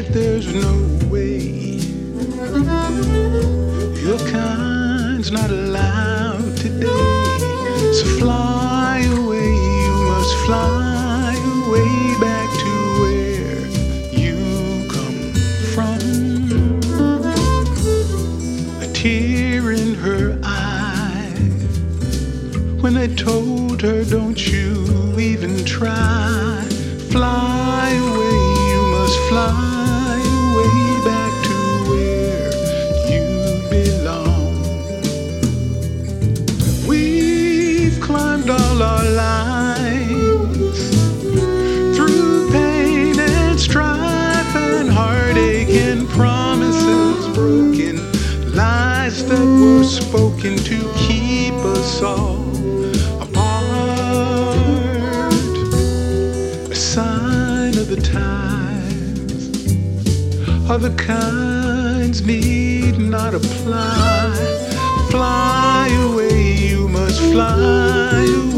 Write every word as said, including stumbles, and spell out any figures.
that there's no way your kind's not allowed today. So fly away, you must fly away back to where you come from. A tear in her eye when they told her, don't you even try. Fly away, you must fly away back to where you belong. We've climbed all our lives through pain and strife and heartache and promises broken, lies that were spoken to keep us all the times are the kinds need not apply. Fly away, you must fly away.